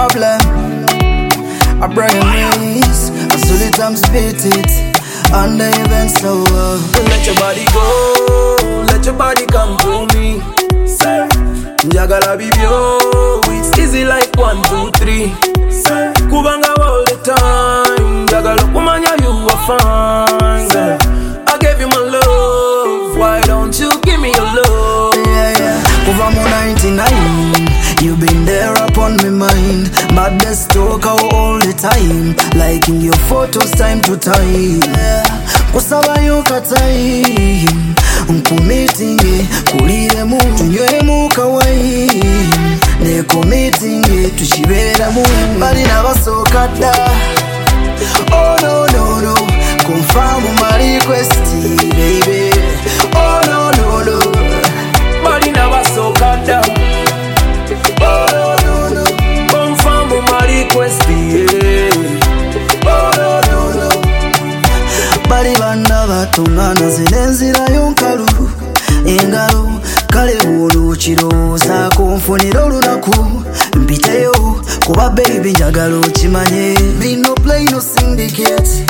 problem. I bring race, I solely time spit it. And the event so let your body go, let your body come to me. Say, Njagala bibyo, it's easy like 1, 2, 3. Say, kubanga all the time, Njagala kumanya you are fine. Say, I gave you my love, why don't you give me your love? Yeah, yeah. Over more 99, you've been there upon my mind. Baddest talker all the time, liking your photos time to time. Kusaba yuka time, nkumitinge kulire mu tunywe mu kawai. Ne committing tushibera mu bali nabasoka da. Oh no no no, confirm my request baby. Oh no no no, bali nabasoka da. Oh no no, confirm my request yeah. Oh no no, bali banda batungana zinenzira yonkalu engalo kale bw'olukirowooza kunfunira olunaku mpiteyo kuba baby njagala okimanye be no play no syndicate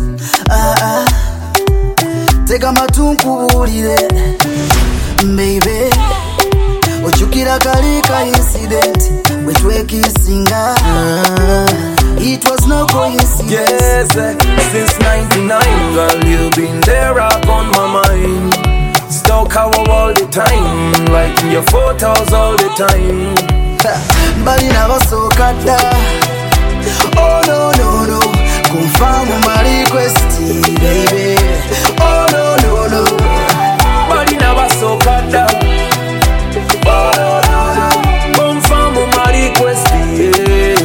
tega amatu nkubuulire baby ojjukira kali ka incident bwe twekisinga it was no coincidence. Yes, since 99, girl, you've been there up on my mind. Stalk our all the time, liking your photos all the time. Bali nabasoka da. Oh no no no, confirm my request baby. Oh no no no, bali nabasoka da. Oh no no no, confirm my request yeah.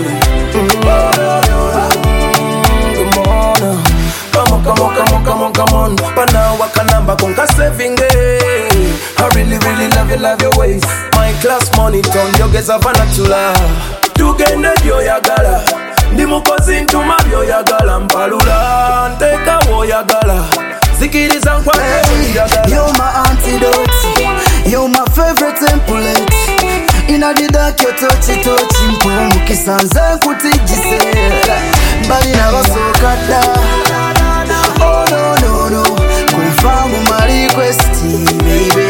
Come on, pana wakanamba konka saving I really love your ways. My class money turn yogeza vanatula. Tugende byoyagala, ndi mukozi ntuma byoyagala mpalula nteka woyagala zikiriza nkwa byoyagala. You're my antidote, you're my favorite template. Inna the dark you touchy mpo kisanze nkutijise bali nabasoka da. Oh no no no, confirm my request baby.